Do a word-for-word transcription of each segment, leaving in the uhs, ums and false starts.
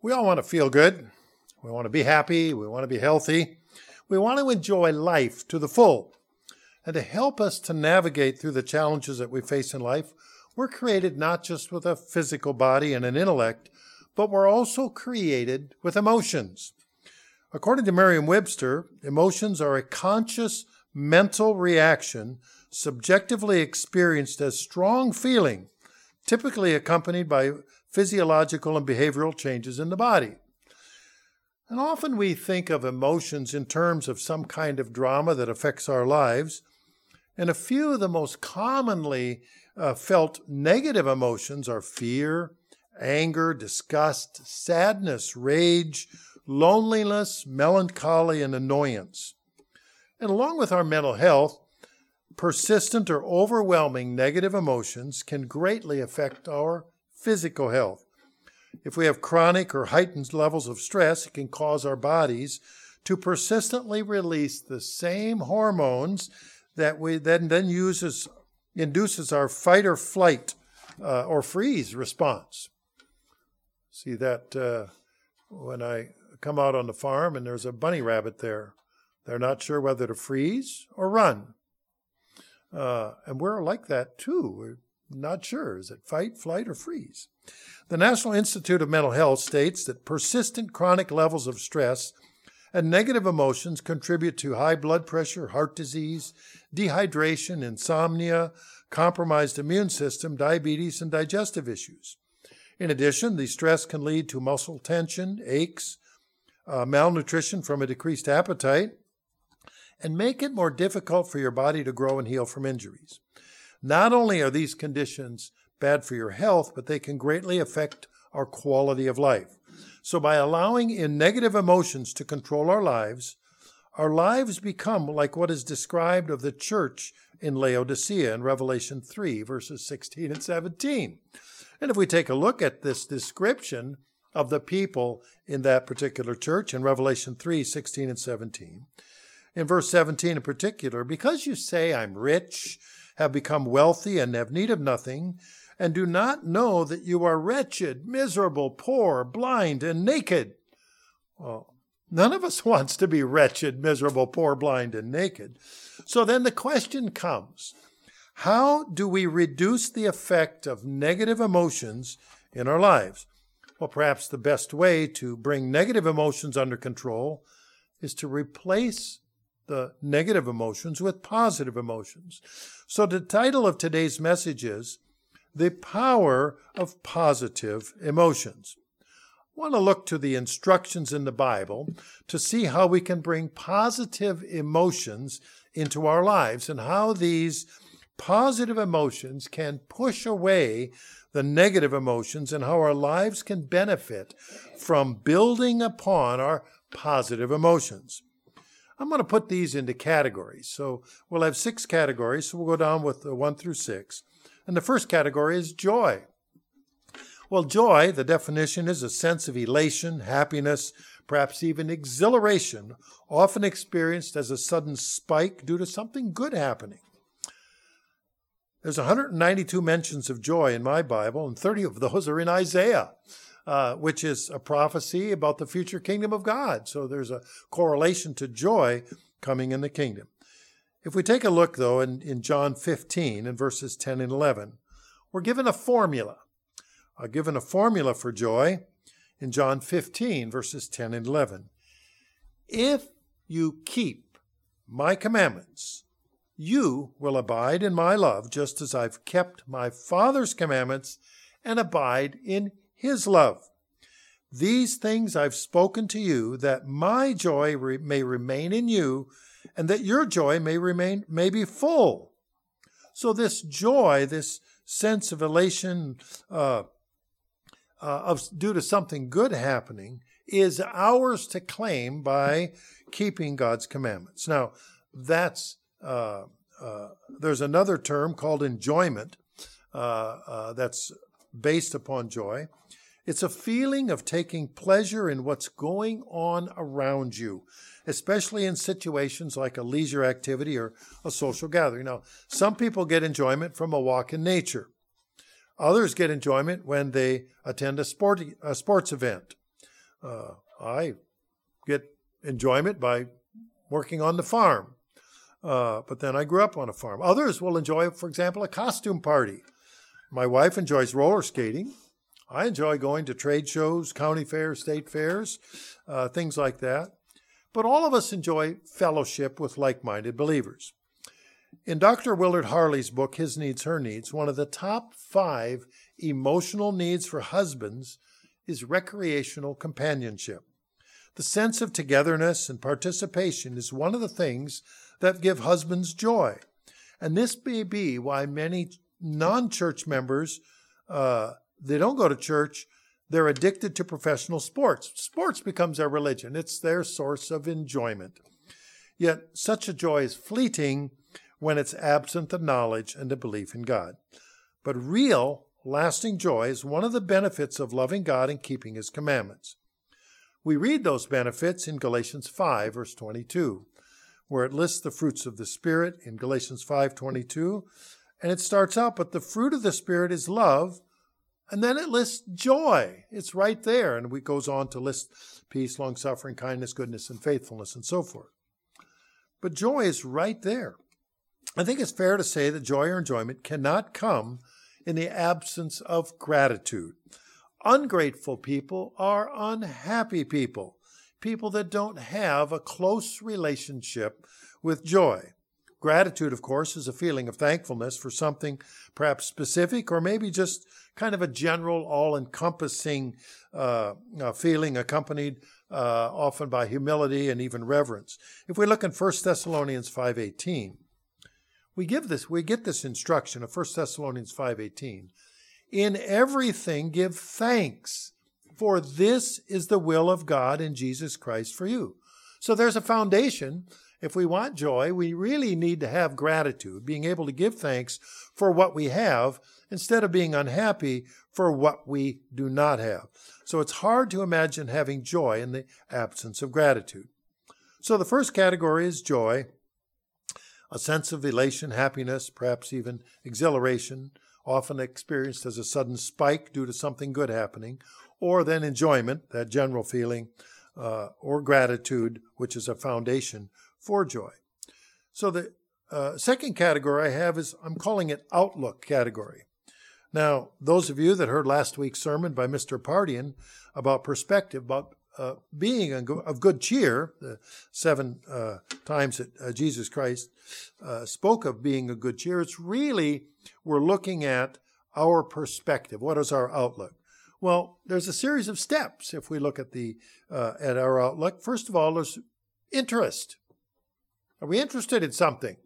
We all want to feel good. We want to be happy. We want to be healthy. We want to enjoy life to the full. And to help us to navigate through the challenges that we face in life, we're created not just with a physical body and an intellect, but we're also created with emotions. According to Merriam-Webster, emotions are a conscious mental reaction subjectively experienced as strong feeling, typically accompanied by physiological and behavioral changes in the body. And often we think of emotions in terms of some kind of drama that affects our lives. And a few of the most commonly uh, felt negative emotions are fear, anger, disgust, sadness, rage, loneliness, melancholy, and annoyance. And along with our mental health, persistent or overwhelming negative emotions can greatly affect our physical health. If we have chronic or heightened levels of stress, it can cause our bodies to persistently release the same hormones that we then, then uses, induces our fight or flight uh, or freeze response. See that uh, when I come out on the farm and there's a bunny rabbit there, they're not sure whether to freeze or run. Uh, and we're like that too. We're not sure. Is it fight, flight, or freeze? The National Institute of Mental Health states that persistent chronic levels of stress and negative emotions contribute to high blood pressure, heart disease, dehydration, insomnia, compromised immune system, diabetes, and digestive issues. In addition, the stress can lead to muscle tension, aches, uh, malnutrition from a decreased appetite, and make it more difficult for your body to grow and heal from injuries. Not only are these conditions bad for your health, but they can greatly affect our quality of life. So by allowing in negative emotions to control our lives, our lives become like what is described of the church in Laodicea in Revelation three, verses sixteen and seventeen. And if we take a look at this description of the people in that particular church in Revelation three, sixteen and seventeen, in verse seventeen in particular, because you say, I'm rich, have become wealthy, and have need of nothing, and do not know that you are wretched, miserable, poor, blind, and naked. Well, none of us wants to be wretched, miserable, poor, blind, and naked. So then the question comes, how do we reduce the effect of negative emotions in our lives? Well, perhaps the best way to bring negative emotions under control is to replace the negative emotions with positive emotions. So the title of today's message is The Power of Positive Emotions. I want to look to the instructions in the Bible to see how we can bring positive emotions into our lives and how these positive emotions can push away the negative emotions and how our lives can benefit from building upon our positive emotions. I'm going to put these into categories. So we'll have six categories. So we'll go down with the one through six. And the first category is joy. Well, joy, the definition is a sense of elation, happiness, perhaps even exhilaration, often experienced as a sudden spike due to something good happening. There's one hundred ninety-two mentions of joy in my Bible, and thirty of those are in Isaiah, uh, which is a prophecy about the future kingdom of God. So there's a correlation to joy coming in the kingdom. If we take a look, though, in, in John fifteen, in verses ten and eleven, we're given a formula. Uh, given a formula for joy in John fifteen, verses ten and eleven. If you keep my commandments, you will abide in my love, just as I've kept my Father's commandments and abide in his love. These things I've spoken to you, that my joy re- may remain in you, and that your joy may remain, may be full. So this joy, this sense of elation uh, uh, of due to something good happening, is ours to claim by keeping God's commandments. Now, that's uh, uh, there's another term called enjoyment uh, uh, that's based upon joy. It's a feeling of taking pleasure in what's going on around you, especially in situations like a leisure activity or a social gathering. Now, some people get enjoyment from a walk in nature. Others get enjoyment when they attend a, sport, a sports event. Uh, I get enjoyment by working on the farm. Uh, but then I grew up on a farm. Others will enjoy, for example, a costume party. My wife enjoys roller skating. I enjoy going to trade shows, county fairs, state fairs, uh, things like that. But all of us enjoy fellowship with like-minded believers. In Doctor Willard Harley's book, His Needs, Her Needs, one of the top five emotional needs for husbands is recreational companionship. The sense of togetherness and participation is one of the things that give husbands joy. And this may be why many non-church members, uh, they don't go to church, they're addicted to professional sports. Sports becomes their religion. It's their source of enjoyment. Yet such a joy is fleeting when it's absent the knowledge and the belief in God. But real, lasting joy is one of the benefits of loving God and keeping His commandments. We read those benefits in Galatians five, verse twenty-two, where it lists the fruits of the Spirit in Galatians five twenty-two. And it starts out, but the fruit of the Spirit is love. And then it lists joy. It's right there. And it goes on to list peace, long-suffering, kindness, goodness, and faithfulness, and so forth. But joy is right there. I think it's fair to say that joy or enjoyment cannot come in the absence of gratitude. Ungrateful people are unhappy people, people that don't have a close relationship with joy. Gratitude, of course, is a feeling of thankfulness for something perhaps specific or maybe just kind of a general, all-encompassing uh, uh, feeling accompanied uh, often by humility and even reverence. If we look in First Thessalonians five eighteen, we give this, we get this instruction of First Thessalonians five eighteen. In everything give thanks, for this is the will of God in Jesus Christ for you. So there's a foundation. If we want joy, we really need to have gratitude, being able to give thanks for what we have instead of being unhappy for what we do not have. So it's hard to imagine having joy in the absence of gratitude. So the first category is joy, a sense of elation, happiness, perhaps even exhilaration, often experienced as a sudden spike due to something good happening, or then enjoyment, that general feeling, uh, or gratitude, which is a foundation for joy. So the uh, second category I have is, I'm calling it outlook category. Now, those of you that heard last week's sermon by Mister Pardian about perspective, about uh, being of good cheer, the seven uh, times that uh, Jesus Christ uh, spoke of being of good cheer, it's really, we're looking at our perspective. What is our outlook? Well, there's a series of steps if we look at the uh, at our outlook. First of all, there's interest. Are we interested in something?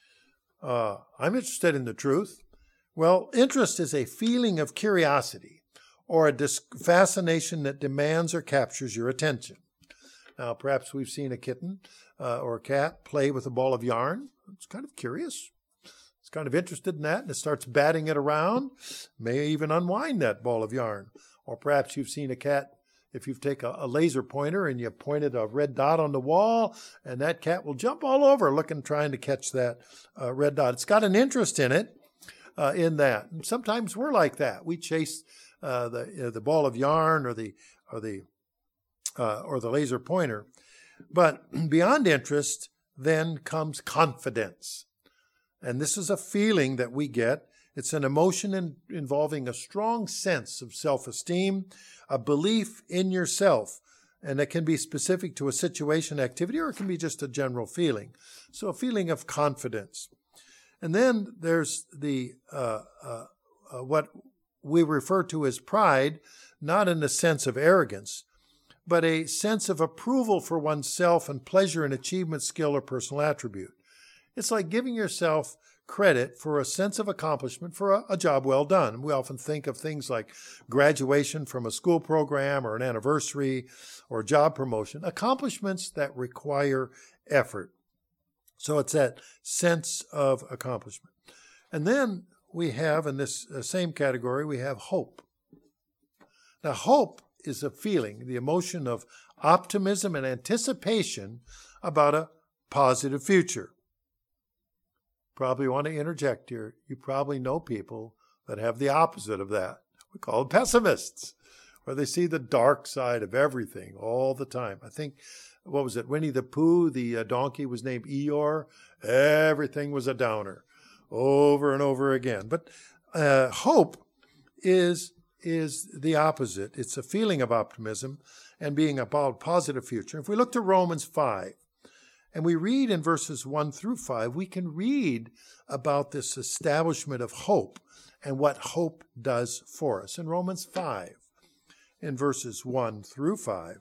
Uh, I'm interested in the truth. Well, interest is a feeling of curiosity or a dis- fascination that demands or captures your attention. Now, perhaps we've seen a kitten uh, or a cat play with a ball of yarn. It's kind of curious. It's kind of interested in that, and it starts batting it around, may even unwind that ball of yarn. Or perhaps you've seen a cat, if you take a, a laser pointer and you pointed a red dot on the wall, and that cat will jump all over looking, trying to catch that uh, red dot. It's got an interest in it, uh, in that. And sometimes we're like that. We chase uh, the uh, the ball of yarn or the or the uh, or the laser pointer. But beyond interest, then comes confidence. And this is a feeling that we get. It's an emotion in, involving a strong sense of self-esteem, a belief in yourself. And it can be specific to a situation, activity, or it can be just a general feeling. So a feeling of confidence. And then there's the uh, uh, uh, what we refer to as pride, not in the sense of arrogance, but a sense of approval for oneself and pleasure in achievement, skill, or personal attribute. It's like giving yourself credit for a sense of accomplishment for a, a job well done. We often think of things like graduation from a school program or an anniversary or a job promotion, accomplishments that require effort. So it's that sense of accomplishment. And then we have, in this same category, we have hope. Now, hope is a feeling, the emotion of optimism and anticipation about a positive future. Probably want to interject here. You probably know people that have the opposite of that. We call them pessimists. or they see the dark side of everything all the time. I think, what was it, Winnie the Pooh, the uh, donkey was named Eeyore. Everything was a downer over and over again. But uh, hope is, is the opposite. It's a feeling of optimism and being about a positive future. If we look to Romans five, and we read in verses one through five, we can read about this establishment of hope and what hope does for us. In Romans five, in verses one through five,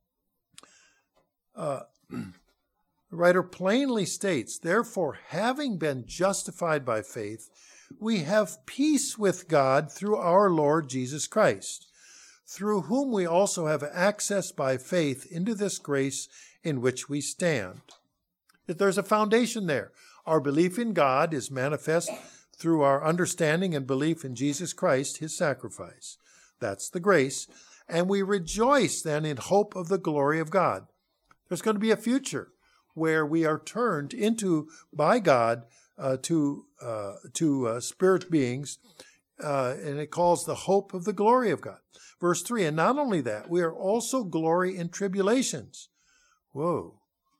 uh, the writer plainly states, "Therefore, having been justified by faith, we have peace with God through our Lord Jesus Christ, through whom we also have access by faith into this grace in which we stand." There's a foundation there. Our belief in God is manifest through our understanding and belief in Jesus Christ, his sacrifice. That's the grace. And we rejoice then in hope of the glory of God. There's going to be a future where we are turned into, by God, uh, to uh, to uh, spirit beings, uh, and it calls the hope of the glory of God. Verse three, and not only that, we are also glory in tribulations. Whoa.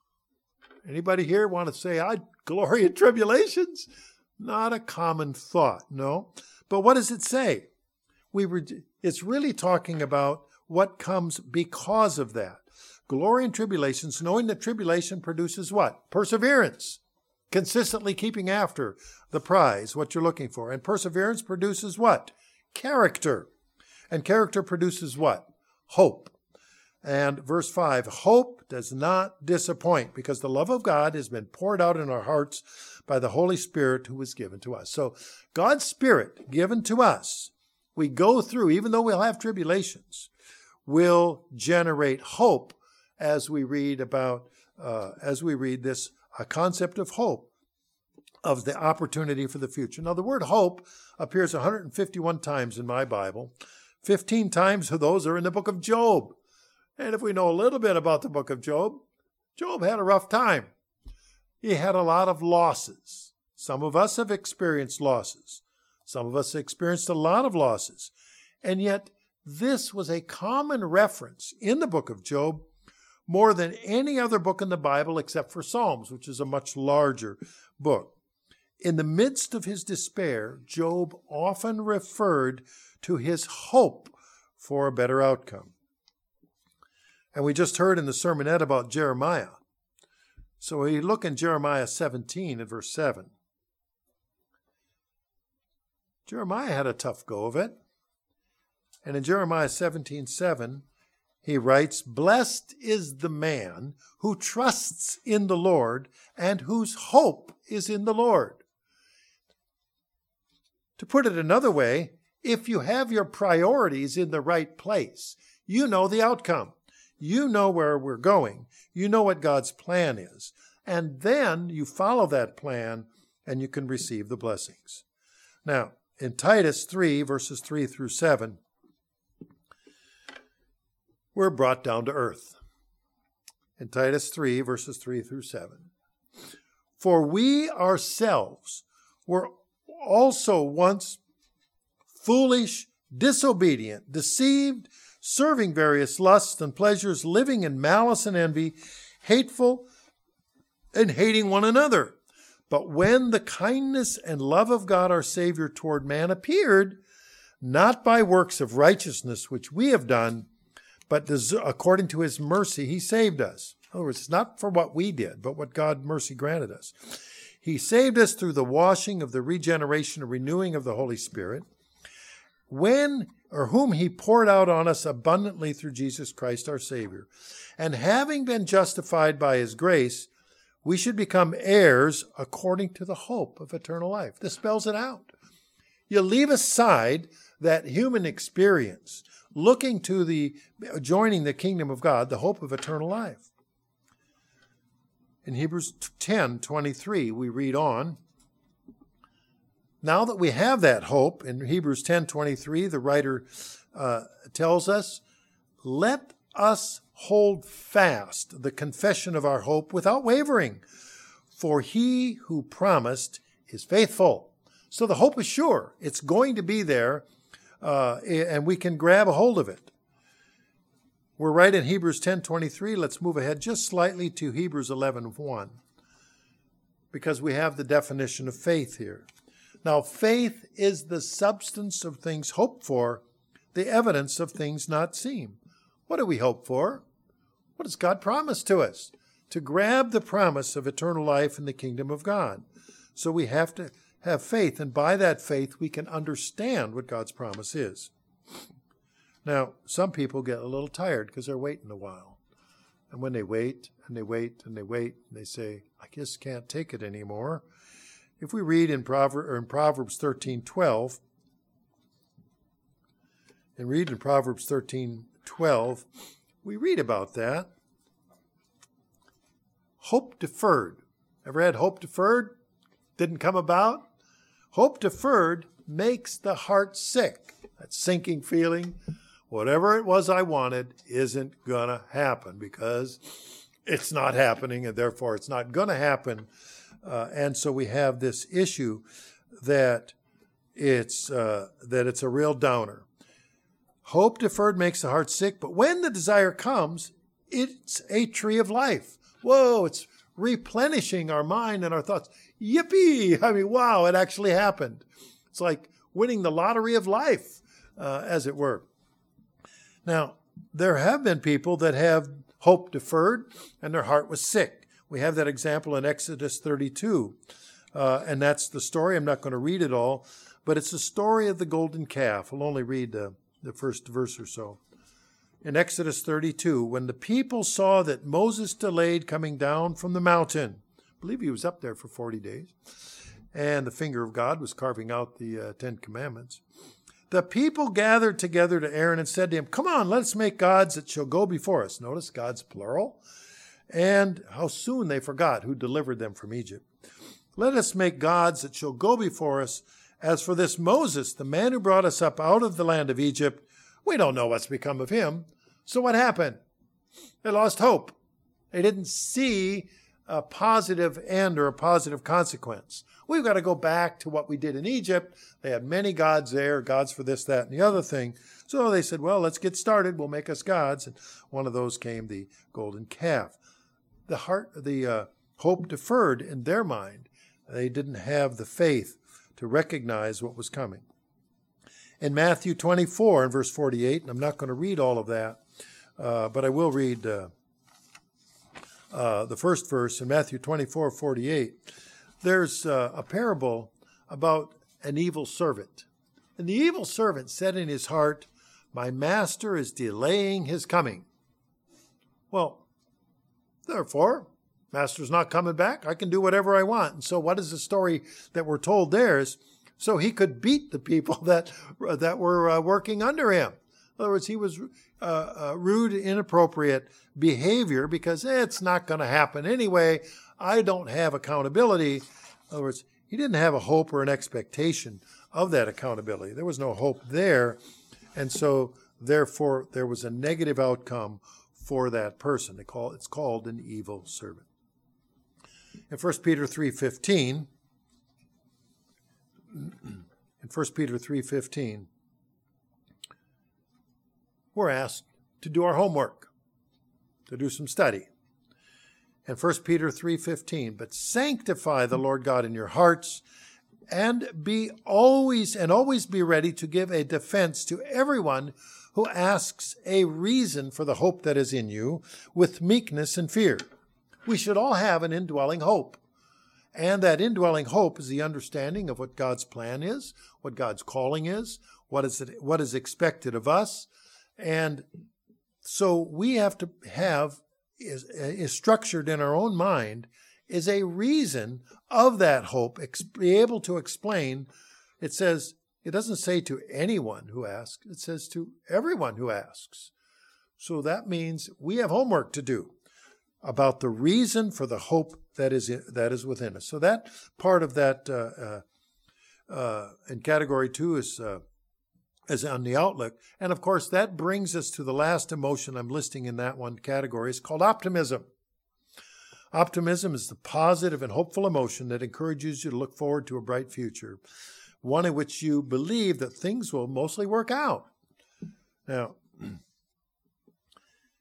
Anybody here want to say, I glory in tribulations? Not a common thought, no. But what does it say? We were, it's really talking about what comes because of that. Glory in tribulations, knowing that tribulation produces what? Perseverance. Consistently keeping after the prize, what you're looking for. And perseverance produces what? Character. And character produces what? Hope. And verse five, hope does not disappoint because the love of God has been poured out in our hearts by the Holy Spirit who was given to us. So God's Spirit given to us, we go through, even though we'll have tribulations, will generate hope as we read about, uh, as we read this a concept of hope, of the opportunity for the future. Now, the word hope appears one hundred fifty-one times in my Bible. fifteen times of those are in the book of Job. And if we know a little bit about the book of Job, Job had a rough time. He had a lot of losses. Some of us have experienced losses. Some of us experienced a lot of losses. And yet, this was a common reference in the book of Job more than any other book in the Bible except for Psalms, which is a much larger book. In the midst of his despair, Job often referred to his hope for a better outcome. And we just heard in the sermonette about Jeremiah. So we look in Jeremiah seventeen and verse seven. Jeremiah had a tough go of it. And in Jeremiah seventeen seven, he writes, "Blessed is the man who trusts in the Lord and whose hope is in the Lord." To put it another way, if you have your priorities in the right place, you know the outcome. You know where we're going. You know what God's plan is. And then you follow that plan and you can receive the blessings. Now, in Titus three, verses three through seven, we're brought down to earth. In Titus three, verses three through seven. "For we ourselves were also once foolish, disobedient, deceived, serving various lusts and pleasures, living in malice and envy, hateful and hating one another. But when the kindness and love of God our Savior toward man appeared, not by works of righteousness which we have done, but according to his mercy he saved us." In other words, it's not for what we did, but what God mercy granted us. "He saved us through the washing of the regeneration and renewing of the Holy Spirit, when or whom he poured out on us abundantly through Jesus Christ our Savior. And having been justified by his grace, we should become heirs according to the hope of eternal life." This spells it out. You leave aside that human experience, looking to the, joining the kingdom of God, the hope of eternal life. In Hebrews ten twenty-three, we read on, now that we have that hope, in Hebrews ten twenty-three, the writer uh, tells us, "Let us hold fast the confession of our hope without wavering, for he who promised is faithful." So the hope is sure. It's going to be there, uh, and we can grab a hold of it. We're right in Hebrews ten twenty-three. Let's move ahead just slightly to Hebrews eleven one, because we have the definition of faith here. Now, faith is the substance of things hoped for, the evidence of things not seen. What do we hope for? What does God promise to us? To grab the promise of eternal life in the kingdom of God. So we have to have faith, and by that faith we can understand what God's promise is. Now, some people get a little tired because they're waiting a while. And when they wait, and they wait, and they wait, and they say, I just can't take it anymore. If we read in, Prover- or in Proverbs thirteen twelve, and read in Proverbs thirteen twelve, we read about that. Hope deferred. Ever had hope deferred? Didn't come about? Hope deferred makes the heart sick. That sinking feeling. Whatever it was I wanted isn't going to happen because it's not happening, and therefore it's not going to happen. Uh, and so we have this issue that it's uh, that it's a real downer. Hope deferred makes the heart sick, but when the desire comes, it's a tree of life. Whoa, it's replenishing our mind and our thoughts. Yippee! I mean, wow, it actually happened. It's like winning the lottery of life, uh, as it were. Now, there have been people that have hope deferred and their heart was sick. We have that example in Exodus thirty-two, uh, and that's the story. I'm not going to read it all, but it's the story of the golden calf. I'll only read uh, the first verse or so. In Exodus thirty-two, when the people saw that Moses delayed coming down from the mountain, I believe he was up there for forty days, and the finger of God was carving out the uh, Ten Commandments, the people gathered together to Aaron and said to him, come on, let us make gods that shall go before us. Notice God's plural. And how soon they forgot who delivered them from Egypt. Let us make gods that shall go before us. As for this Moses, the man who brought us up out of the land of Egypt, we don't know what's become of him. So what happened? They lost hope. They didn't see a positive end or a positive consequence. We've got to go back to what we did in Egypt. They had many gods there, gods for this, that, and the other thing. So they said, well, let's get started. We'll make us gods. And one of those came the golden calf. The heart, the uh, hope deferred in their mind. They didn't have the faith to recognize what was coming. In Matthew twenty-four and verse forty-eight, and I'm not going to read all of that, uh, but I will read uh, uh, the first verse in Matthew twenty-four forty-eight. There's uh, a parable about an evil servant. And the evil servant said in his heart, my master is delaying his coming. Well, therefore, master's not coming back. I can do whatever I want. And so what is the story that we're told there is, so he could beat the people that, that were uh, working under him. In other words, he was uh, uh, rude, inappropriate behavior because eh, it's not going to happen anyway. I don't have accountability. In other words, he didn't have a hope or an expectation of that accountability. There was no hope there. And so, therefore, there was a negative outcome for that person. They call, it's called an evil servant. In First Peter three fifteen, in First Peter three fifteen, we're asked to do our homework, to do some study. In First Peter three fifteen, but sanctify the Lord God in your hearts, and be always and always be ready to give a defense to everyone who asks a reason for the hope that is in you with meekness and fear. We should all have an indwelling hope. And that indwelling hope is the understanding of what God's plan is, what God's calling is, what is it, what is expected of us. And so we have to have Is, is structured in our own mind is a reason of that hope, ex- be able to explain. It says, it doesn't say to anyone who asks, it says to everyone who asks. So that means we have homework to do about the reason for the hope that is in, that is within us. So that part of that uh, uh, uh, in category two is uh, is on the outlook. And of course, that brings us to the last emotion I'm listing in that one category. It's called optimism. Optimism is the positive and hopeful emotion that encourages you to look forward to a bright future, one in which you believe that things will mostly work out. Now,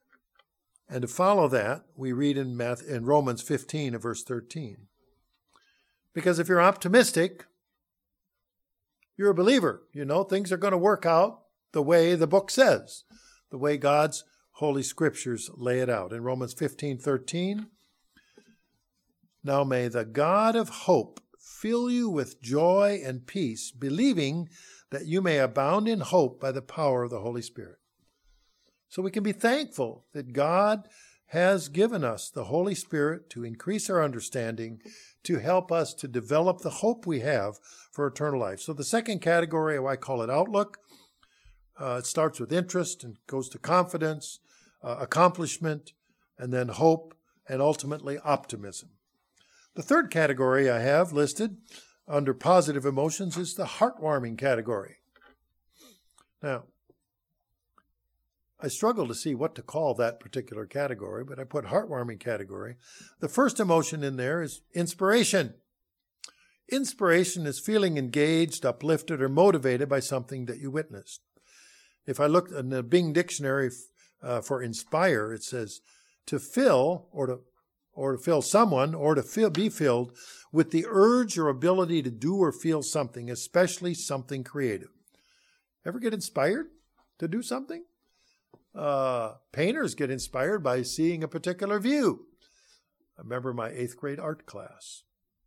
And to follow that, we read in, Math, in Romans fifteen and verse thirteen. Because if you're optimistic, you're a believer. You know, things are going to work out the way the book says, the way God's Holy Scriptures lay it out. In Romans fifteen thirteen, now may the God of hope fill you with joy and peace, believing that you may abound in hope by the power of the Holy Spirit. So we can be thankful that God has given us the Holy Spirit to increase our understanding, to help us to develop the hope we have for eternal life. So the second category, I call it outlook. Uh, it starts with interest and goes to confidence, uh, accomplishment, and then hope, and ultimately optimism. The third category I have listed under positive emotions is the heartwarming category. Now, I struggle to see what to call that particular category, but I put heartwarming category. The first emotion in there is inspiration. Inspiration is feeling engaged, uplifted, or motivated by something that you witnessed. If I look in the Bing Dictionary uh, for inspire, it says to fill or to or to fill someone or to feel, be filled with the urge or ability to do or feel something, especially something creative. Ever get inspired to do something? Uh, painters get inspired by seeing a particular view. I remember my eighth grade art class.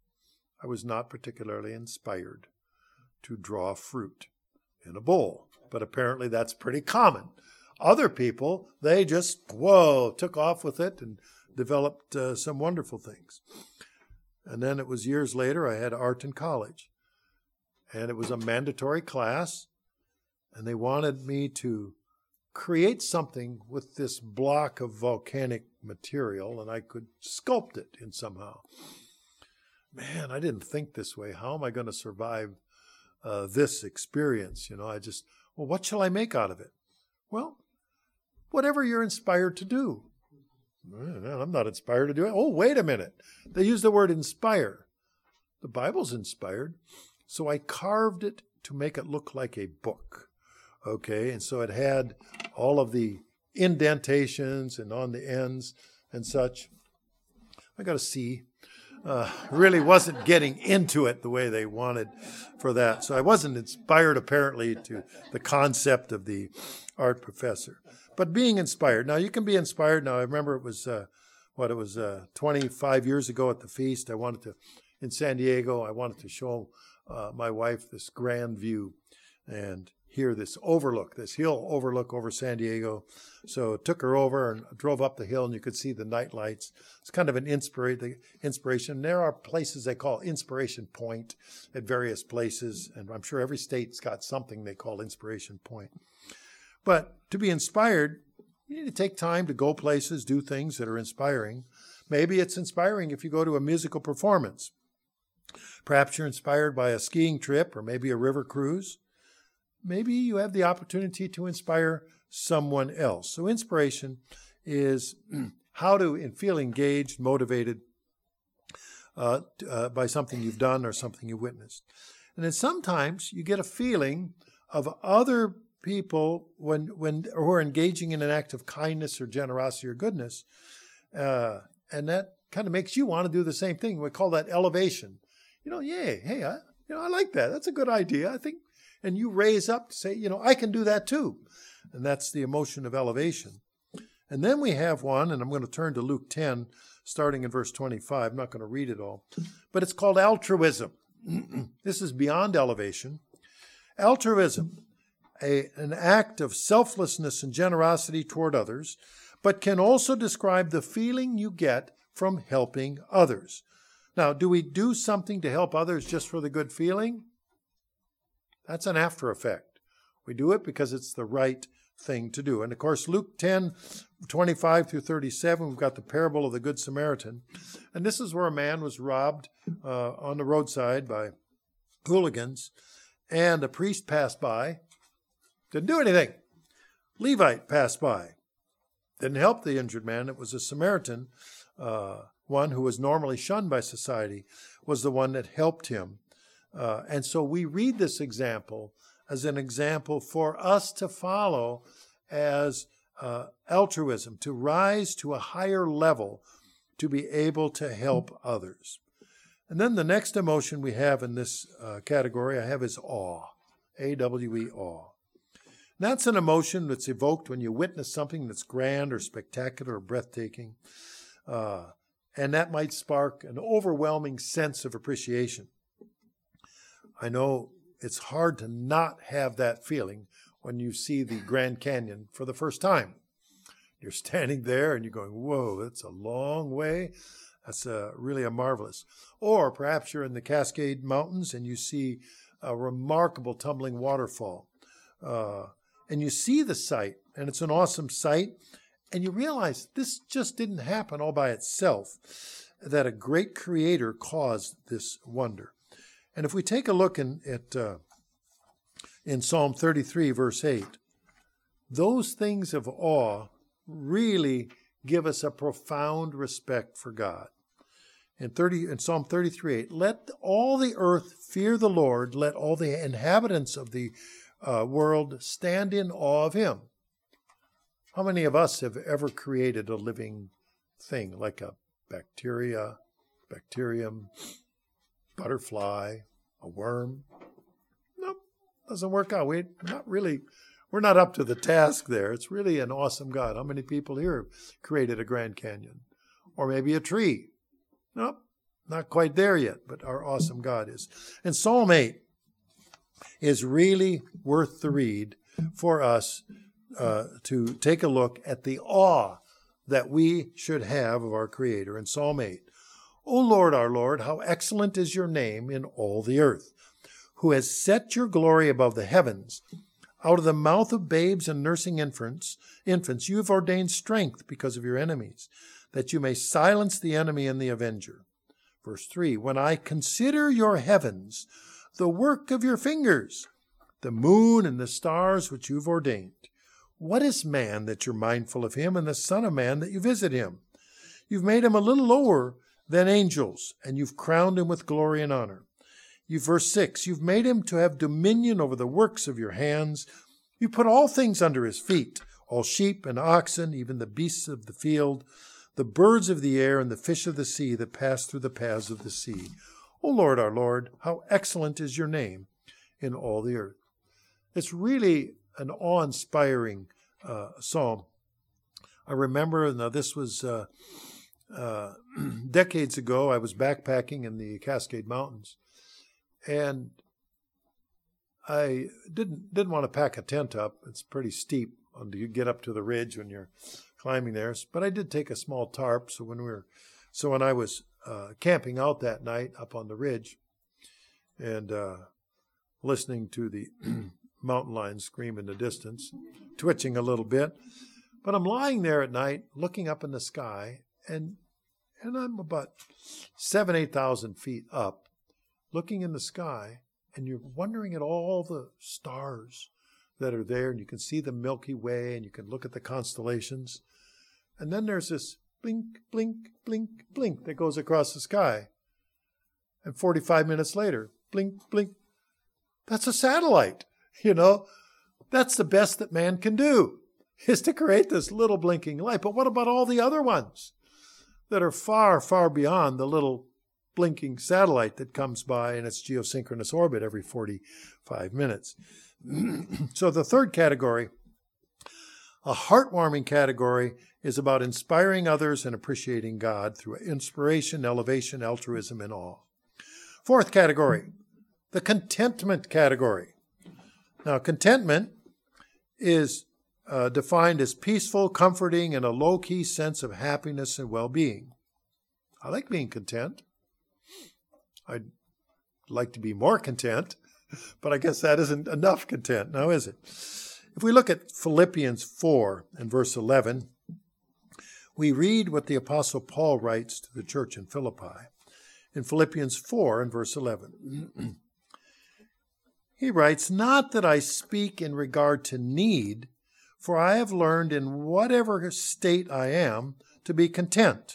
I was not particularly inspired to draw fruit in a bowl, but apparently that's pretty common. Other people, they just, whoa, took off with it and developed uh, some wonderful things. And then it was years later, I had art in college. And it was a mandatory class, and they wanted me to create something with this block of volcanic material, and I could sculpt it in somehow. Man, I didn't think this way. How am I going to survive uh, this experience? You know, I just, well, what shall I make out of it? Well, whatever you're inspired to do. I'm not inspired to do it. Oh, wait a minute. They use the word inspire. The Bible's inspired. So I carved it to make it look like a book. Okay, and so it had all of the indentations and on the ends and such. I got a C. Uh, really wasn't getting into it the way they wanted for that. So I wasn't inspired, apparently, to the concept of the art professor. But being inspired. Now, you can be inspired. Now, I remember it was, uh, what, it was uh, twenty-five years ago at the feast. I wanted to, in San Diego, I wanted to show uh, my wife this grand view and hear this overlook, this hill overlook over San Diego. So it took her over and drove up the hill, and you could see the night lights. It's kind of an inspira- inspiration. There are places they call Inspiration Point at various places, and I'm sure every state's got something they call Inspiration Point. But to be inspired, you need to take time to go places, do things that are inspiring. Maybe it's inspiring if you go to a musical performance. Perhaps you're inspired by a skiing trip or maybe a river cruise. Maybe you have the opportunity to inspire someone else. So inspiration is how to feel engaged, motivated uh, uh, by something you've done or something you witnessed. And then sometimes you get a feeling of other people when when who are engaging in an act of kindness or generosity or goodness, uh, and that kind of makes you want to do the same thing. We call that elevation. You know, yay, hey, I, you know, I like that. That's a good idea, I think. And you raise up to say, you know, I can do that too. And that's the emotion of elevation. And then we have one, and I'm going to turn to Luke ten, starting in verse twenty-five. I'm not going to read it all, but it's called altruism. This is beyond elevation. Altruism. A, an act of selflessness and generosity toward others, but can also describe the feeling you get from helping others. Now, do we do something to help others just for the good feeling? That's an after effect. We do it because it's the right thing to do. And of course, Luke ten, twenty-five through thirty-seven, we've got the parable of the Good Samaritan. And this is where a man was robbed uh, on the roadside by hooligans, and a priest passed by. Didn't do anything. Levite passed by. Didn't help the injured man. It was a Samaritan, uh, one who was normally shunned by society, was the one that helped him. Uh, and so we read this example as an example for us to follow as uh, altruism, to rise to a higher level, to be able to help others. And then the next emotion we have in this uh, category I have is awe, A W E, awe. And that's an emotion that's evoked when you witness something that's grand or spectacular or breathtaking. Uh, and that might spark an overwhelming sense of appreciation. I know it's hard to not have that feeling when you see the Grand Canyon for the first time. You're standing there and you're going, whoa, that's a long way. That's a, really a marvelous. Or perhaps you're in the Cascade Mountains and you see a remarkable tumbling waterfall. Uh, and you see the sight, and it's an awesome sight. And you realize this just didn't happen all by itself, that a great creator caused this wonder. And if we take a look in, at uh, in Psalm thirty-three, verse eight, those things of awe really give us a profound respect for God. In, thirty, in Psalm thirty-three, eight, let all the earth fear the Lord, let all the inhabitants of the uh, world stand in awe of him. How many of us have ever created a living thing, like a bacteria, bacterium, butterfly, a worm? Nope, doesn't work out. We're not really, we're not up to the task there. It's really an awesome God. How many people here have created a Grand Canyon? Or maybe a tree? Nope, not quite there yet, but our awesome God is. And Psalm eight is really worth the read for us uh, to take a look at the awe that we should have of our Creator. In Psalm eight, O Lord, our Lord, how excellent is your name in all the earth, who has set your glory above the heavens. Out of the mouth of babes and nursing infants, infants, you have ordained strength because of your enemies, that you may silence the enemy and the avenger. Verse three, when I consider your heavens, the work of your fingers, the moon and the stars which you've ordained. What is man that you're mindful of him, and the son of man that you visit him? You've made him a little lower than angels, and you've crowned him with glory and honor. You, verse six, you've made him to have dominion over the works of your hands. You put all things under his feet, all sheep and oxen, even the beasts of the field, the birds of the air and the fish of the sea that pass through the paths of the sea. O Lord, our Lord, how excellent is your name in all the earth. It's really an awe-inspiring uh, psalm. I remember, now this was uh, uh, decades ago, I was backpacking in the Cascade Mountains, and I didn't didn't want to pack a tent up. It's pretty steep when you get up to the ridge when you're climbing there. But I did take a small tarp, so when we were, so when I was uh, camping out that night up on the ridge, and uh, listening to the mountain lions scream in the distance, twitching a little bit, but I'm lying there at night, looking up in the sky, and and I'm about seven, eight thousand feet up, looking in the sky, and you're wondering at all the stars that are there, and you can see the Milky Way, and you can look at the constellations. And then there's this blink, blink, blink, blink that goes across the sky. And forty-five minutes later, blink, blink. That's a satellite, you know. That's the best that man can do, is to create this little blinking light. But what about all the other ones that are far, far beyond the little blinking satellite that comes by in its geosynchronous orbit every forty-five minutes? So the third category, a heartwarming category, is about inspiring others and appreciating God through inspiration, elevation, altruism, and awe. Fourth category, the contentment category. Now, contentment is uh, defined as peaceful, comforting, and a low-key sense of happiness and well-being. I like being content. I'd like to be more content, but I guess that isn't enough content, now is it? If we look at Philippians four and verse eleven, we read what the Apostle Paul writes to the church in Philippi. In Philippians four and verse eleven, he writes, not that I speak in regard to need, for I have learned in whatever state I am to be content.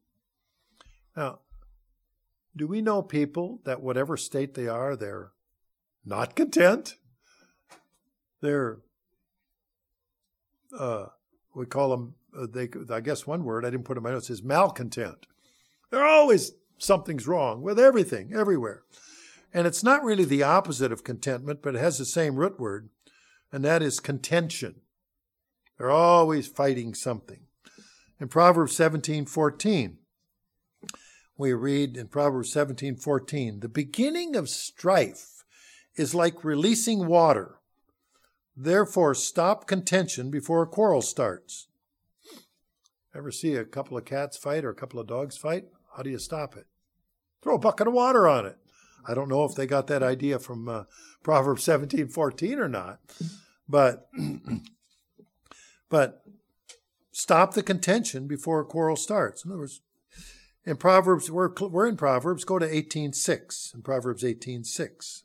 Now, do we know people that whatever state they are, they're not content? They're uh, we call them, uh, they, I guess one word, I didn't put in my notes, is malcontent. They're always, something's wrong with everything, everywhere. And it's not really the opposite of contentment, but it has the same root word, and that is contention. They're always fighting something. In Proverbs seventeen fourteen, we read in Proverbs seventeen fourteen, the beginning of strife is like releasing water. Therefore, stop contention before a quarrel starts. Ever see a couple of cats fight or a couple of dogs fight? How do you stop it? Throw a bucket of water on it. I don't know if they got that idea from uh, Proverbs seventeen fourteen or not, but but stop the contention before a quarrel starts. In other words, in Proverbs, we're, we're in Proverbs, go to eighteen six, in Proverbs eighteen six.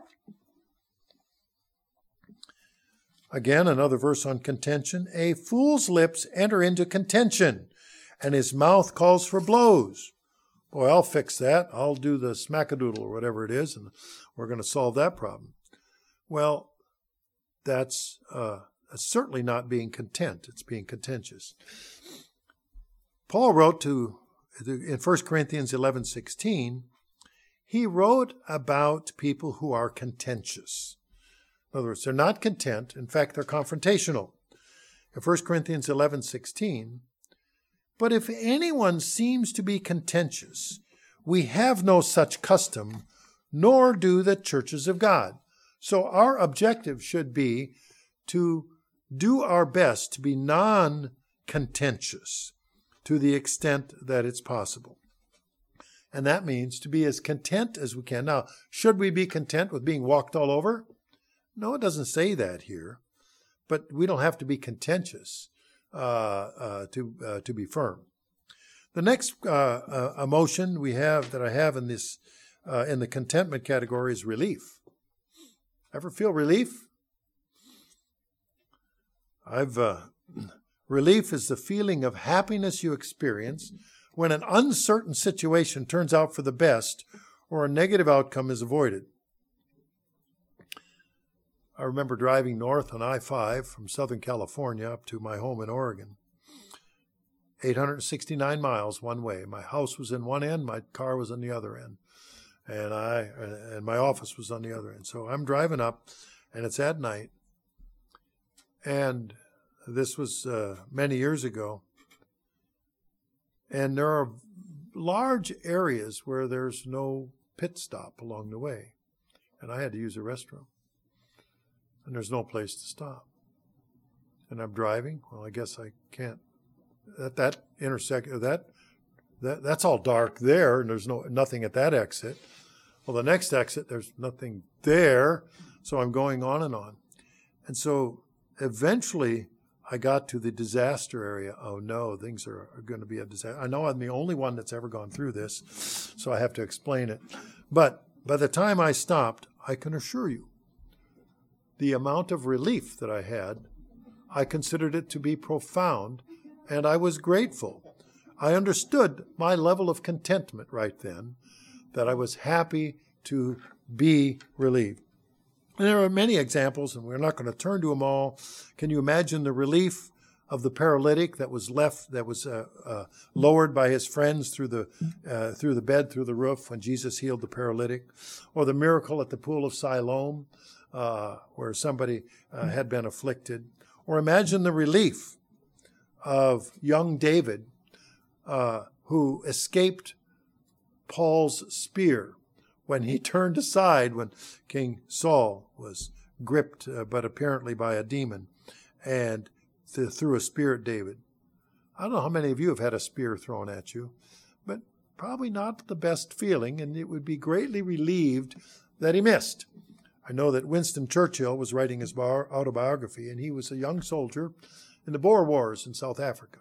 Again, another verse on contention. A fool's lips enter into contention, and his mouth calls for blows. Boy, I'll fix that. I'll do the smackadoodle or whatever it is, and we're going to solve that problem. Well, that's uh, certainly not being content. It's being contentious. Paul wrote to, in First Corinthians eleven sixteen, he wrote about people who are contentious. In other words, they're not content. In fact, they're confrontational. In First Corinthians eleven sixteen, but if anyone seems to be contentious, we have no such custom, nor do the churches of God. So our objective should be to do our best to be non-contentious to the extent that it's possible. And that means to be as content as we can. Now, should we be content with being walked all over? No, it doesn't say that here. But we don't have to be contentious uh, uh, to uh, to be firm. The next uh, uh, emotion we have that I have in this uh, in the contentment category is relief. Ever feel relief? I've uh, relief is the feeling of happiness you experience when an uncertain situation turns out for the best or a negative outcome is avoided. I remember driving north on I five from Southern California up to my home in Oregon. eight hundred sixty-nine miles one way. My house was in one end, my car was on the other end. And I and my office was on the other end. So I'm driving up, and it's at night. And this was uh, many years ago. And there are large areas where there's no pit stop along the way. And I had to use a restroom. And there's no place to stop. And I'm driving. Well, I guess I can't. At that intersection, that that that's all dark there, and there's no nothing at that exit. Well, the next exit, there's nothing there. So I'm going on and on. And so eventually I got to the disaster area. Oh no, things are, are going to be a disaster. I know I'm the only one that's ever gone through this, so I have to explain it. But by the time I stopped, I can assure you, the amount of relief that I had, I considered it to be profound, and I was grateful. I understood my level of contentment right then, that I was happy to be relieved. And there are many examples, and we're not going to turn to them all. Can you imagine the relief of the paralytic that was left, that was uh, uh, lowered by his friends through the uh, through the bed, through the roof, when Jesus healed the paralytic, or the miracle at the pool of Siloam, uh, where somebody uh, had been afflicted, or imagine the relief of young David, uh, who escaped Paul's spear when he turned aside when King Saul was gripped, uh, but apparently by a demon, and th- threw a spear at David. I don't know how many of you have had a spear thrown at you, but probably not the best feeling, and it would be greatly relieved that he missed. I know that Winston Churchill was writing his bar- autobiography, and he was a young soldier in the Boer Wars in South Africa.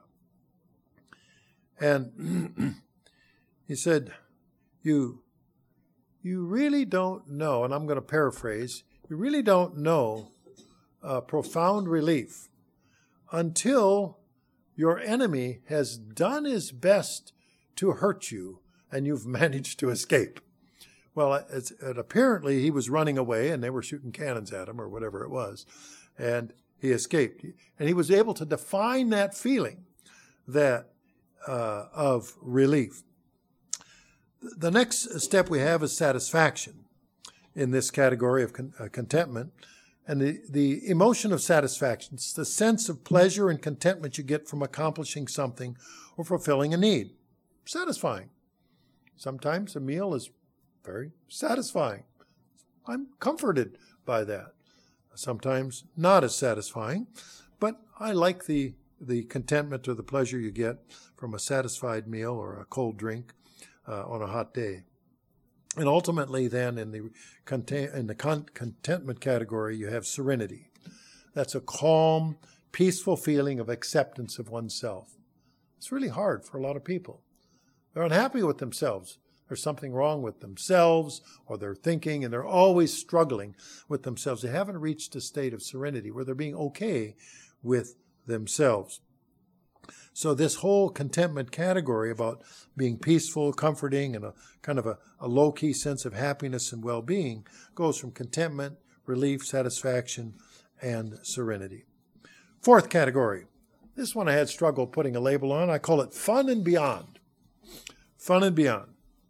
And he said, you you really don't know, and I'm going to paraphrase, you really don't know uh, profound relief until your enemy has done his best to hurt you and you've managed to escape. Well, it's, it, apparently he was running away and they were shooting cannons at him or whatever it was. And he escaped. And he was able to define that feeling that uh, of relief. The next step we have is satisfaction in this category of con- uh, contentment. And the, the emotion of satisfaction, it's the sense of pleasure and contentment you get from accomplishing something or fulfilling a need. Satisfying. Sometimes a meal is very satisfying. I'm comforted by that. Sometimes not as satisfying, but I like the, the contentment or the pleasure you get from a satisfied meal or a cold drink uh, on a hot day. And ultimately then in the, content, in the con- contentment category, you have serenity. That's a calm, peaceful feeling of acceptance of oneself. It's really hard for a lot of people. They're unhappy with themselves. There's something wrong with themselves or their thinking, and they're always struggling with themselves. They haven't reached a state of serenity where they're being okay with themselves. So this whole contentment category about being peaceful, comforting, and a kind of a, a low-key sense of happiness and well-being goes from contentment, relief, satisfaction, and serenity. Fourth category. This one I had struggle putting a label on. I call it fun and beyond. Fun and beyond.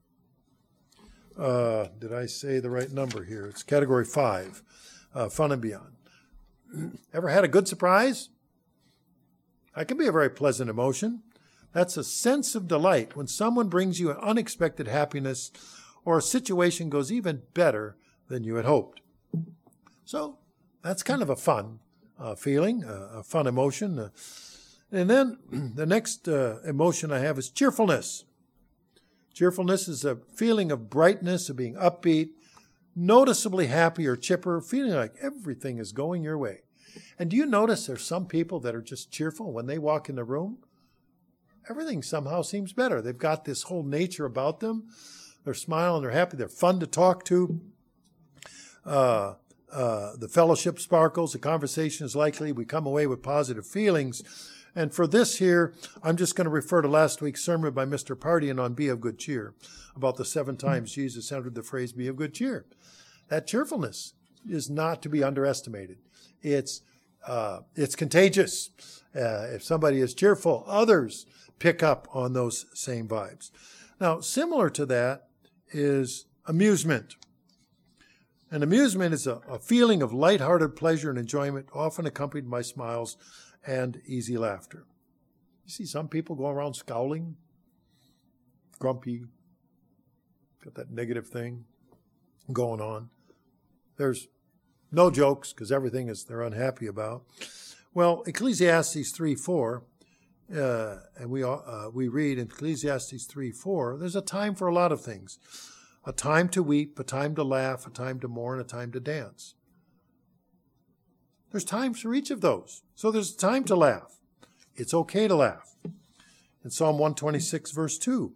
Uh, did I say the right number here? It's category five, uh, fun and beyond. Ever had a good surprise? That can be a very pleasant emotion. That's a sense of delight when someone brings you an unexpected happiness or a situation goes even better than you had hoped. So that's kind of a fun uh, feeling, uh, a fun emotion. Uh, and then the next uh, emotion I have is cheerfulness. Cheerfulness is a feeling of brightness, of being upbeat, noticeably happy or chipper, feeling like everything is going your way. And do you notice there's some people that are just cheerful when they walk in the room? Everything somehow seems better. They've got this whole nature about them. They're smiling, they're happy, they're fun to talk to. Uh, uh, the fellowship sparkles, the conversation is likely. We come away with positive feelings. And for this here, I'm just going to refer to last week's sermon by Mister Pardian on Be of Good Cheer, about the seven times Jesus entered the phrase, be of good cheer. That cheerfulness is not to be underestimated. It's uh, it's contagious. Uh, if somebody is cheerful, others pick up on those same vibes. Now, similar to that is amusement. And amusement is a, a feeling of lighthearted pleasure and enjoyment, often accompanied by smiles and easy laughter. You see some people go around scowling, grumpy, got that negative thing going on. There's no jokes because everything is they're unhappy about. Well, Ecclesiastes three four, uh, and we uh, we read in Ecclesiastes three four, there's a time for a lot of things. A time to weep, a time to laugh, a time to mourn, a time to dance. There's times for each of those. So there's time to laugh. It's okay to laugh. In Psalm one twenty-six, verse two,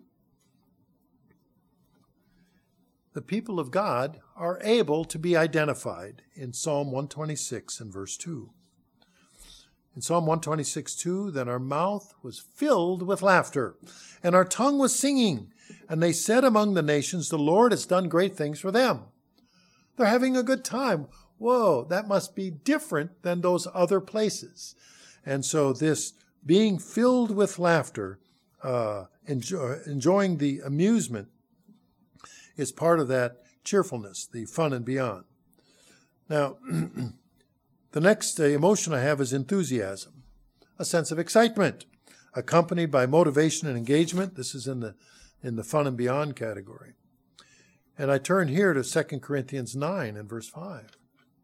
the people of God are able to be identified in Psalm one twenty-six and verse two. In Psalm one twenty-six, two, then our mouth was filled with laughter, and our tongue was singing. And they said among the nations, the Lord has done great things for them. They're having a good time. Whoa, that must be different than those other places. And so this being filled with laughter, uh, enjoy, enjoying the amusement, is part of that cheerfulness, the fun and beyond. Now, the next uh, emotion I have is enthusiasm, a sense of excitement, accompanied by motivation and engagement. This is in the in the fun and beyond category. And I turn here to Second Corinthians nine and verse five.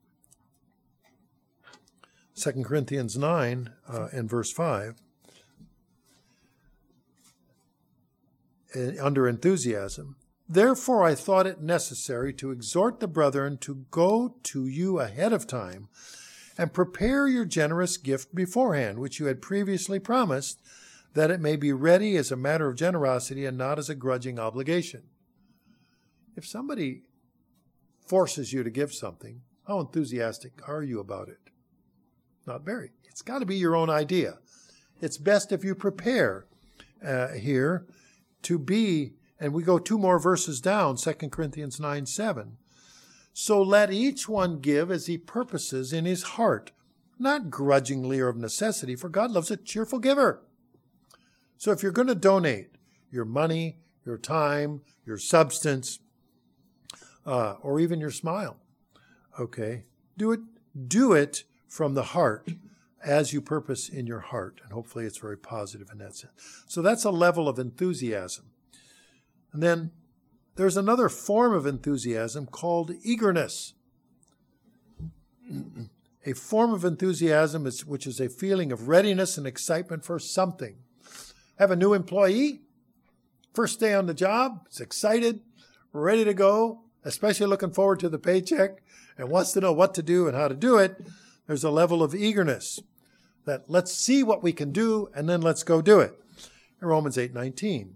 Second Corinthians nine uh, and verse five. Uh, under enthusiasm. Therefore I thought it necessary to exhort the brethren to go to you ahead of time and prepare your generous gift beforehand, which you had previously promised, that it may be ready as a matter of generosity and not as a grudging obligation. If somebody forces you to give something, how enthusiastic are you about it? Not very. It's got to be your own idea. It's best if you prepare uh, here to be, and we go two more verses down, Second Corinthians nine, seven. So let each one give as he purposes in his heart, not grudgingly or of necessity, for God loves a cheerful giver. So if you're going to donate your money, your time, your substance, uh, or even your smile, okay, do it, do it from the heart as you purpose in your heart. And hopefully it's very positive in that sense. So that's a level of enthusiasm. And then there's another form of enthusiasm called eagerness. A form of enthusiasm is, which is a feeling of readiness and excitement for something. Have a new employee, first day on the job, is excited, ready to go, especially looking forward to the paycheck and wants to know what to do and how to do it. There's a level of eagerness that let's see what we can do and then let's go do it. In Romans eight nineteen,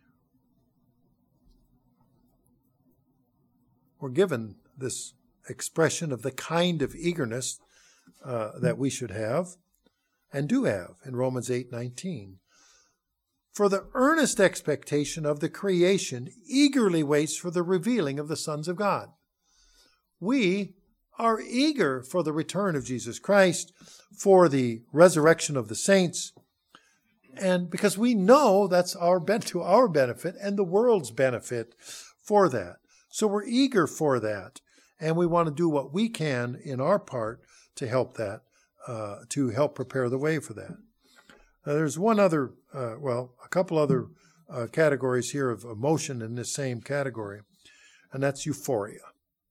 we're given this expression of the kind of eagerness uh, that we should have and do have in Romans eight nineteen. For the earnest expectation of the creation eagerly waits for the revealing of the sons of God. We are eager for the return of Jesus Christ, for the resurrection of the saints, and because we know that's our to our benefit and the world's benefit for that. So we're eager for that, and we want to do what we can in our part to help that, uh, to help prepare the way for that. Now, there's one other, uh, well, a couple other uh, categories here of emotion in this same category, and that's euphoria.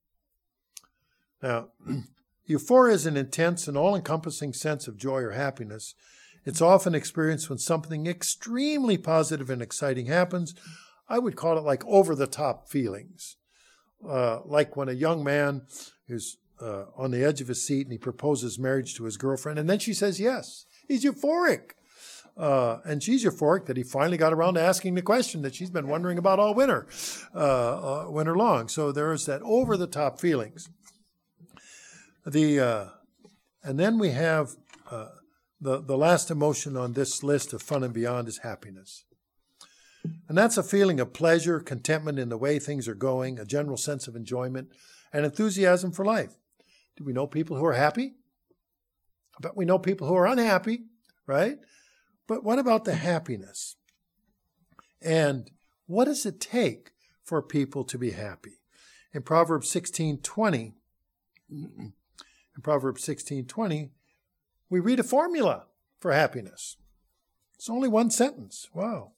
Now, euphoria is an intense and all-encompassing sense of joy or happiness. It's often experienced when something extremely positive and exciting happens. I would call it like over-the-top feelings. Uh, like when a young man is uh, on the edge of his seat and he proposes marriage to his girlfriend, and then she says yes. He's euphoric. Uh, and she's euphoric that he finally got around to asking the question that she's been wondering about all winter, uh, uh, winter long. So there's that over-the-top feelings. The uh, and then we have uh, the the last emotion on this list of fun and beyond is happiness, and that's a feeling of pleasure, contentment in the way things are going, a general sense of enjoyment, and enthusiasm for life. Do we know people who are happy? I bet we know people who are unhappy, right? But what about the happiness? And what does it take for people to be happy? In Proverbs sixteen twenty, in Proverbs sixteen twenty, we read a formula for happiness. It's only one sentence. Wow.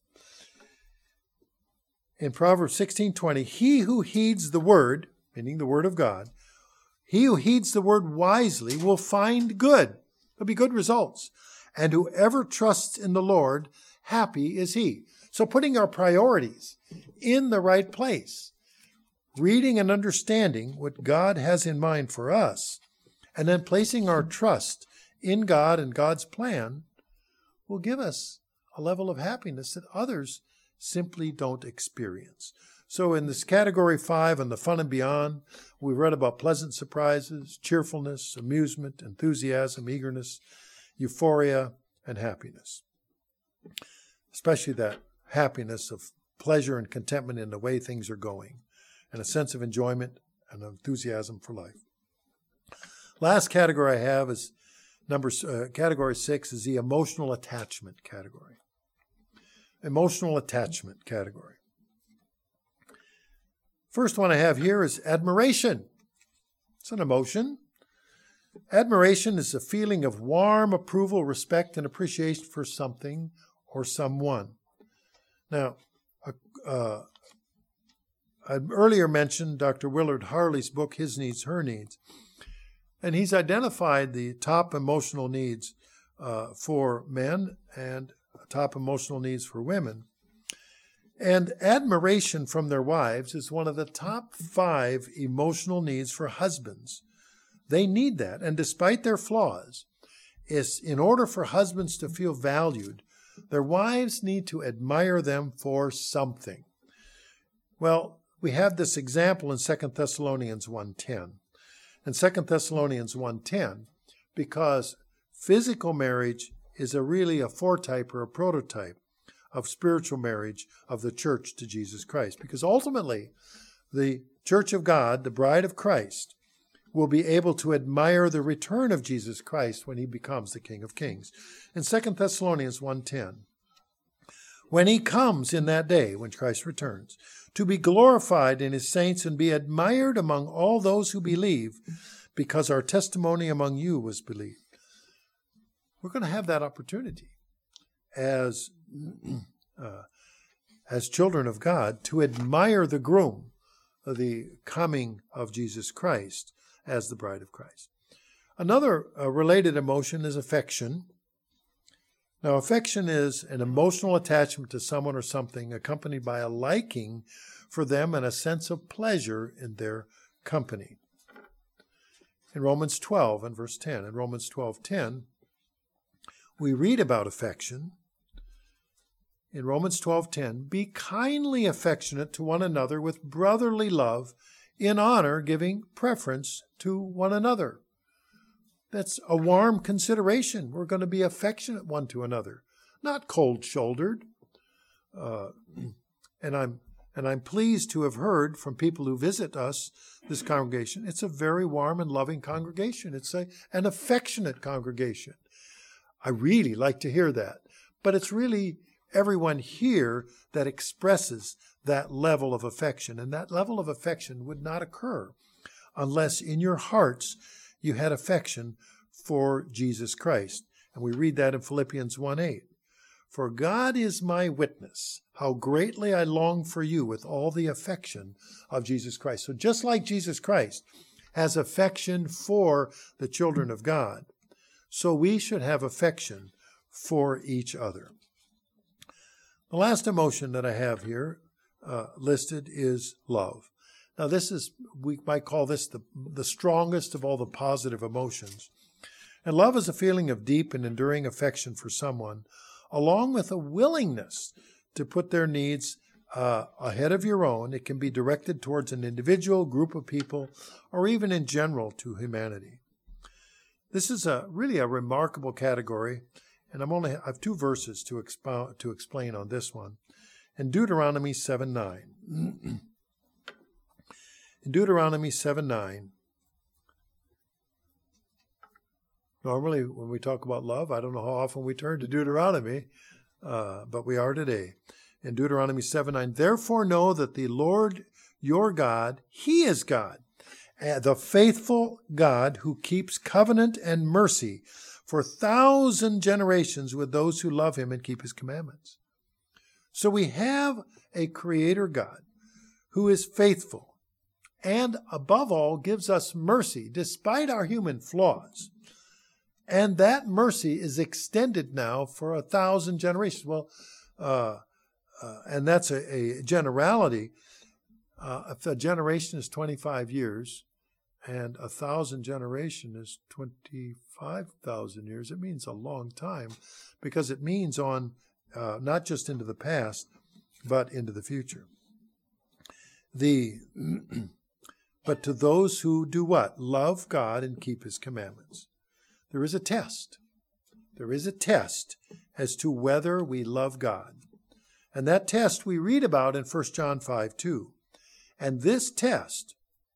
In Proverbs sixteen twenty, he who heeds the word, meaning the word of God, he who heeds the word wisely will find good. There'll be good results. And whoever trusts in the Lord, happy is he. So putting our priorities in the right place, reading and understanding what God has in mind for us, and then placing our trust in God and God's plan will give us a level of happiness that others simply don't experience. So in this category five on the fun and beyond, we read about pleasant surprises, cheerfulness, amusement, enthusiasm, eagerness, euphoria, and happiness. Especially that happiness of pleasure and contentment in the way things are going, and a sense of enjoyment and enthusiasm for life. Last category I have is number uh, category six is the emotional attachment category. Emotional attachment category. First one I have here is admiration. It's an emotion. Admiration is a feeling of warm approval, respect, and appreciation for something or someone. Now, uh, I earlier mentioned Doctor Willard Harley's book, His Needs, Her Needs, and he's identified the top emotional needs uh, for men and top emotional needs for women. And admiration from their wives is one of the top five emotional needs for husbands. They need that. And despite their flaws, is in order for husbands to feel valued, their wives need to admire them for something. Well, we have this example in Second Thessalonians one ten. In Second Thessalonians one ten, because physical marriage is a really a foretype or a prototype of spiritual marriage of the church to Jesus Christ. Because ultimately, the church of God, the bride of Christ, will be able to admire the return of Jesus Christ when he becomes the King of Kings. In Second Thessalonians one ten, when he comes in that day, when Christ returns, to be glorified in his saints and be admired among all those who believe, because our testimony among you was believed. We're going to have that opportunity as, uh, as children of God to admire the groom, the coming of Jesus Christ as the bride of Christ. Another uh, related emotion is affection. Now, affection is an emotional attachment to someone or something accompanied by a liking for them and a sense of pleasure in their company. In Romans twelve and verse ten, in Romans twelve ten, we read about affection. In Romans twelve ten, be kindly affectionate to one another with brotherly love, in honor, giving preference to one another. That's a warm consideration. We're going to be affectionate one to another, not cold-shouldered. Uh, and I'm and I'm pleased to have heard from people who visit us, this congregation, it's a very warm and loving congregation. It's a, an affectionate congregation. I really like to hear that. But it's really everyone here that expresses that level of affection. And that level of affection would not occur unless in your hearts you had affection for Jesus Christ. And we read that in Philippians one eight. For God is my witness, how greatly I long for you with all the affection of Jesus Christ. So just like Jesus Christ has affection for the children of God, so we should have affection for each other. The last emotion that I have here uh, listed is love. Now this is, we might call this the, the strongest of all the positive emotions. And love is a feeling of deep and enduring affection for someone, along with a willingness to put their needs uh, ahead of your own. It can be directed towards an individual, group of people, or even in general to humanity. This is a really a remarkable category, and I'm only I have two verses to expound to explain on this one. In Deuteronomy seven nine. In Deuteronomy seven nine, normally when we talk about love, I don't know how often we turn to Deuteronomy, uh, but we are today. In Deuteronomy seven nine, therefore know that the Lord your God, He is God, the faithful God who keeps covenant and mercy for a thousand generations with those who love Him and keep His commandments. So we have a Creator God who is faithful and above all gives us mercy despite our human flaws. And that mercy is extended now for a thousand generations. Well, uh, uh, and that's a, a generality. Uh, if a generation is twenty-five years and a thousand generation is twenty-five thousand years, it means a long time because it means on uh, not just into the past, but into the future. The But to those who do what? Love God and keep His commandments. There is a test. There is a test as to whether we love God. And that test we read about in First John five two. And this test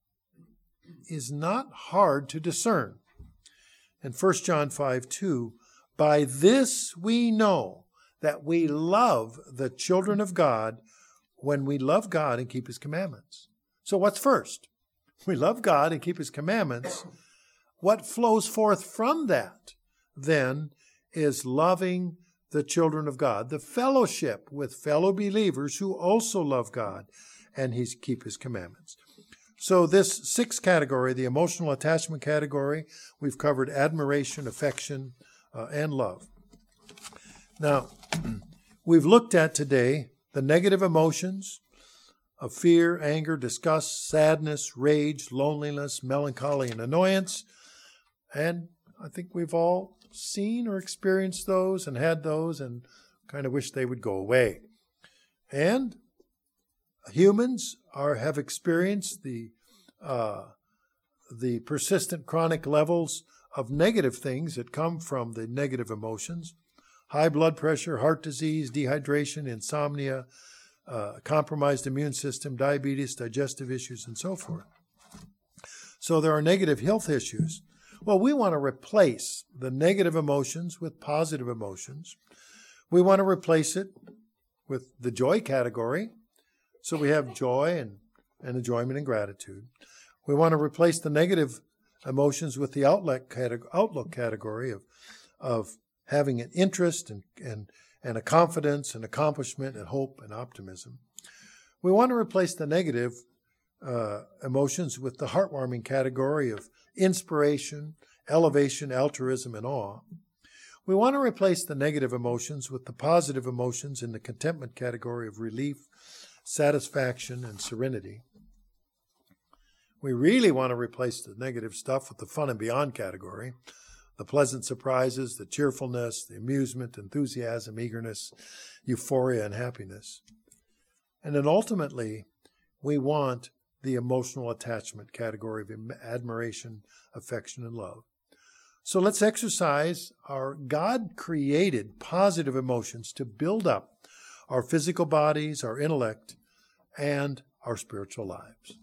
is not hard to discern. In First John five two, by this we know that we love the children of God when we love God and keep His commandments. So what's first? We love God and keep His commandments. What flows forth from that, then, is loving the children of God, the fellowship with fellow believers who also love God and He keep His commandments. So this sixth category, the emotional attachment category, we've covered admiration, affection, uh, and love. Now, we've looked at today the negative emotions of fear, anger, disgust, sadness, rage, loneliness, melancholy, and annoyance. And I think we've all seen or experienced those and had those and kind of wish they would go away. And humans are have experienced the uh, the persistent chronic levels of negative things that come from the negative emotions: high blood pressure, heart disease, dehydration, insomnia, uh, compromised immune system, diabetes, digestive issues, and so forth. So there are negative health issues. Well, we want to replace the negative emotions with positive emotions. We want to replace it with the joy category. So we have joy and, and enjoyment and gratitude. We want to replace the negative emotions with the outlook, categ- outlook category of, of having an interest and, and, and a confidence and accomplishment and hope and optimism. We want to replace the negative uh, emotions with the heartwarming category of inspiration, elevation, altruism, and awe. We want to replace the negative emotions with the positive emotions in the contentment category of relief, satisfaction, and serenity. We really want to replace the negative stuff with the fun and beyond category, the pleasant surprises, the cheerfulness, the amusement, enthusiasm, eagerness, euphoria, and happiness. And then ultimately, we want the emotional attachment category of admiration, affection, and love. So let's exercise our God-created positive emotions to build up our physical bodies, our intellect, and our spiritual lives.